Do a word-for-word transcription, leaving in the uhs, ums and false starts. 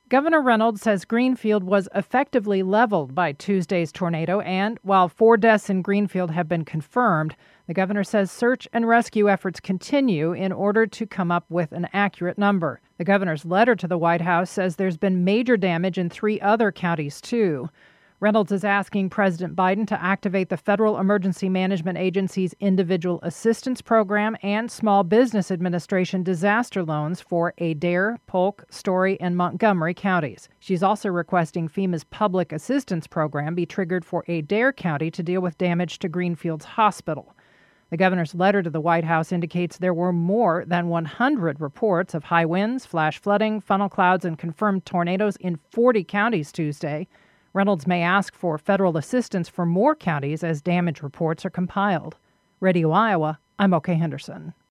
Governor Reynolds says Greenfield was effectively leveled by Tuesday's tornado, and while four deaths in Greenfield have been confirmed, the governor says search and rescue efforts continue in order to come up with an accurate number. The governor's letter to the White House says there's been major damage in three other counties, too. Reynolds is asking President Biden to activate the Federal Emergency Management Agency's Individual Assistance Program and Small Business Administration disaster loans for Adair, Polk, Story, and Montgomery counties. She's also requesting FEMA's Public Assistance Program be triggered for Adair County to deal with damage to Greenfield's hospital. The governor's letter to the White House indicates there were more than one hundred reports of high winds, flash flooding, funnel clouds, and confirmed tornadoes in forty counties Tuesday. Reynolds may ask for federal assistance for more counties as damage reports are compiled. Radio Iowa, I'm Oke Henderson.